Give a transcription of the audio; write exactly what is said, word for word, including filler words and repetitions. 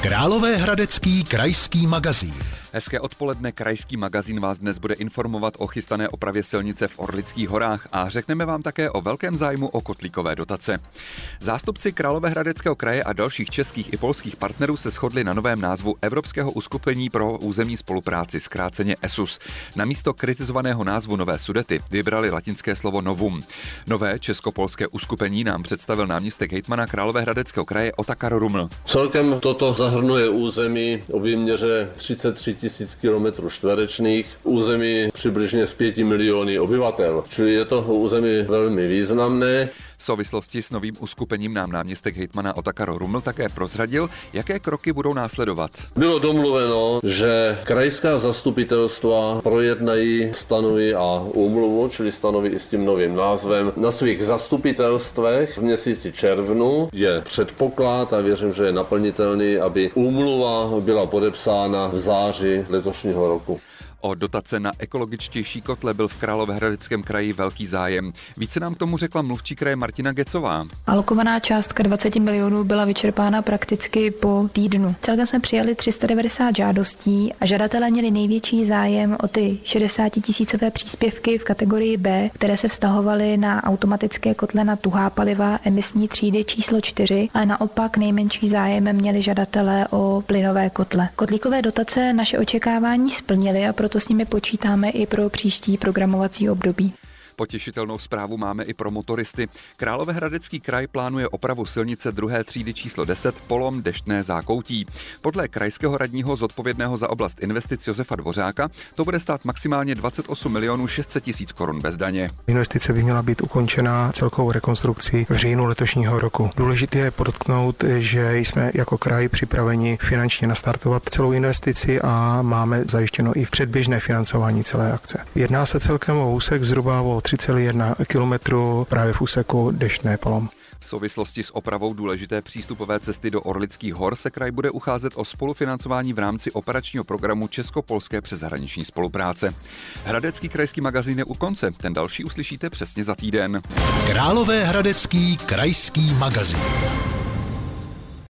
Královéhradecký krajský magazín. Hezké odpoledne, krajský magazín vás dnes bude informovat o chystané opravě silnice v Orlických horách a řekneme vám také o velkém zájmu o kotlíkové dotace. Zástupci Královéhradeckého kraje a dalších českých i polských partnerů se shodli na novém názvu Evropského uskupení pro územní spolupráci, zkráceně E S U S. Namísto kritizovaného názvu Nové Sudety vybrali latinské slovo Novum. Nové česko-polské uskupení nám představil náměstek hejtmana Královéhradeckého kraje Otakar Ruml. Celkem toto zahrnuje území o výměře třicet tři tisíc kilometrů čtverečných, území přibližně z pěti miliony obyvatel, čili je to území velmi významné. V souvislosti s novým uskupením nám náměstek hejtmana Otakar Ruml také prozradil, jaké kroky budou následovat. Bylo domluveno, že krajská zastupitelstva projednají stanovy a úmluvu, čili stanovy i s tím novým názvem, na svých zastupitelstvech v měsíci červnu. Je předpoklad a věřím, že je naplnitelný, aby úmluva byla podepsána v září letošního roku. O dotace na ekologičtější kotle byl v Královéhradeckém kraji velký zájem. Více nám k tomu řekla mluvčí kraje Martina Gecová. Alokovaná částka dvacet milionů byla vyčerpána prakticky po týdnu. Celkem jsme přijali tři sta devadesát žádostí a žadatelé měli největší zájem o ty šedesátitisícové příspěvky v kategorii B, které se vztahovaly na automatické kotle na tuhá paliva emisní třídy číslo čtyři, ale naopak nejmenší zájem měli žadatelé o plynové kotle. Kotlíkové dotace naše očekávání splnily a proto s nimi počítáme i pro příští programovací období. Potěšitelnou zprávu máme i pro motoristy. Královéhradecký kraj plánuje opravu silnice druhé třídy číslo deset Polom Deštné Zákoutí. Podle krajského radního zodpovědného za oblast investic Josefa Dvořáka to bude stát maximálně dvacet osm milionů šest set tisíc korun bez daně. Investice by měla být ukončena celkovou rekonstrukcí v říjnu letošního roku. Důležité je podotknout, že jsme jako kraj připraveni finančně nastartovat celou investici a máme zajištěno i v předběžné financování celé akce. Jedná se celkem o úsek zhruba o tři celá jedna kilometru právě v úseku Deštné Polom. V souvislosti s opravou důležité přístupové cesty do Orlických hor se kraj bude ucházet o spolufinancování v rámci operačního programu Česko-polské přeshraniční spolupráce. Hradecký krajský magazín je u konce, ten další uslyšíte přesně za týden. Královéhradecký krajský magazín.